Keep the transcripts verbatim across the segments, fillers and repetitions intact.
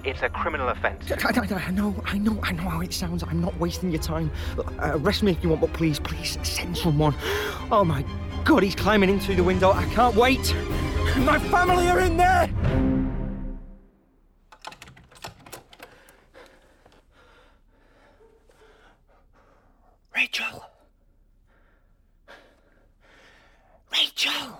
It's a criminal offence. I, I, I know, I know, I know how it sounds. I'm not wasting your time. Look, uh, arrest me if you want, but please, please, send someone. Oh, my God, he's climbing in through the window. I can't wait. My family are in there! Rachel! Rachel!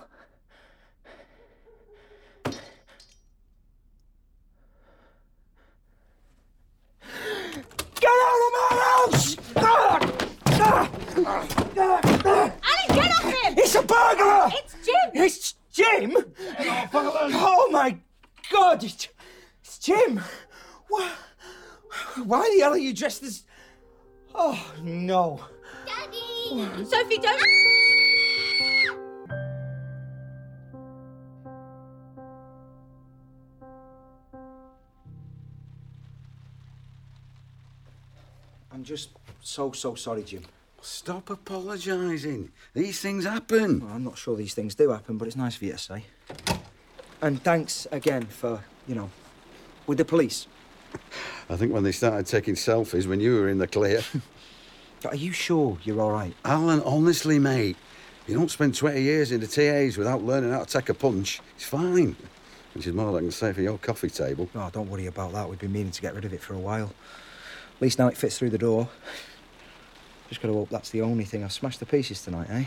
Get out of my house! Ali, get off him! It's a burglar! It's Jim! It's Jim? Oh, my God! It's, it's Jim! Why, why the hell are you dressed as... Oh, no. Daddy! Sophie, don't... I'm just so, so sorry, Jim. Stop apologising. These things happen. Well, I'm not sure these things do happen, but it's nice for you to say. And thanks again for, you know, with the police. I think when they started taking selfies when you were in the clear. Are you sure you're all right? Alan, honestly, mate, you don't spend twenty years in the T As without learning how to take a punch. It's fine. Which is more than I can say for your coffee table. Oh, don't worry about that. We've been meaning to get rid of it for a while. At least now it fits through the door. Just got to hope that's the only thing I've smashed to pieces tonight, eh?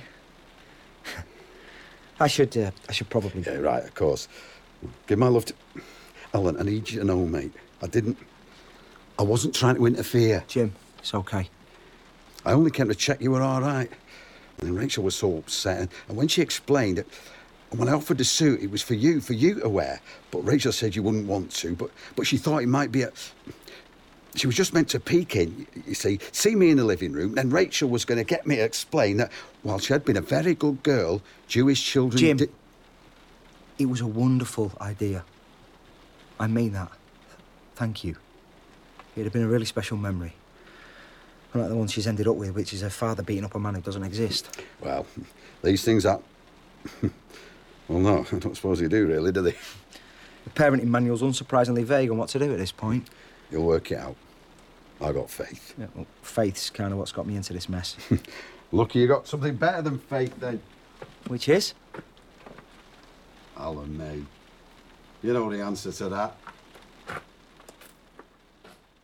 I should, uh, I should probably... Yeah, right, of course. Give my love to... Alan, I need you to know, mate, I didn't... I wasn't trying to interfere. Jim, it's okay. I only came to check you were all right. And Rachel was so upset. And when she explained it, and when I offered the suit, it was for you, for you to wear. But Rachel said you wouldn't want to, but, but she thought it might be a... She was just meant to peek in, you see, see me in the living room, then Rachel was going to get me to explain that while she had been a very good girl, Jewish children... Jim, di- it was a wonderful idea. I mean that. Thank you. It'd have been a really special memory. Unlike the one she's ended up with, which is her father beating up a man who doesn't exist. Well, these things are... Well, no, I don't suppose they do, really, do they? The parenting manual's unsurprisingly vague on what to do at this point. You'll work it out. I got faith. Yeah, well, faith's kind of what's got me into this mess. Lucky you got something better than faith, then. Which is? Alan, mate. You know the answer to that.